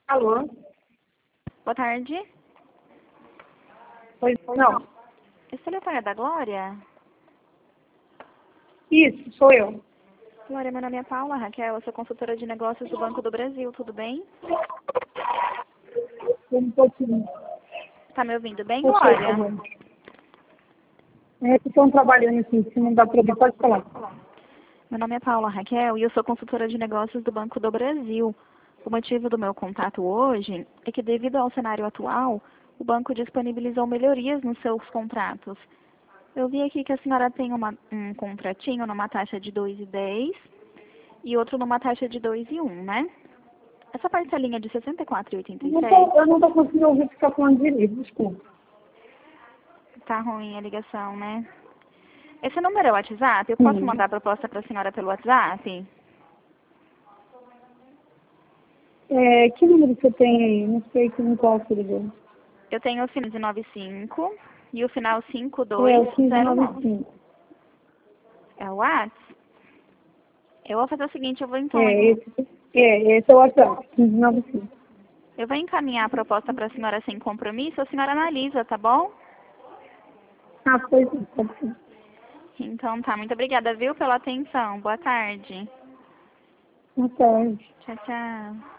Alô? Boa tarde. Oi, não. Esse telefone é da Glória? Isso, sou eu. Glória, meu nome é Paula Raquel, eu sou consultora de negócios do Banco do Brasil, tudo bem? Um pouquinho. Tá me ouvindo bem, Por Glória? favor. Que estão trabalhando aqui, se não dá para ouvir, pode falar. Meu nome é Paula Raquel e eu sou consultora de negócios do Banco do Brasil. O motivo do meu contato hoje é que, devido ao cenário atual, o banco disponibilizou melhorias nos seus contratos. Eu vi aqui que a senhora tem um contratinho numa taxa de 2,10 e outro numa taxa de 2,1, né? Essa parcelinha de R$ 64,86, Eu não estou conseguindo ouvir o que está falando direito, desculpa. tá ruim a ligação, né? Esse número é o WhatsApp? Eu posso Sim. mandar a proposta para a senhora pelo WhatsApp? Que número você tem aí? Não sei que não qual você ligou. Eu tenho o final de 95 e o final O 5209. 1595. É o WhatsApp? Eu vou fazer o seguinte, Esse é o WhatsApp, 1595. eu vou encaminhar a proposta para a senhora sem compromisso, a senhora analisa, tá bom? Pois é, pode ser. Então tá, muito obrigada, viu, pela atenção. Boa tarde. Boa tarde. Tchau, tchau.